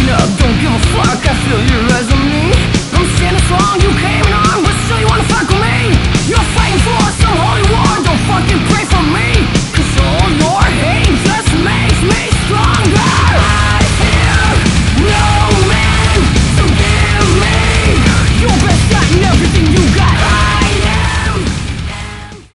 up, don't give a fuck, I feel your eyes on me. I'm standing strong, you came on, but still you wanna fuck with me. You're fighting for some holy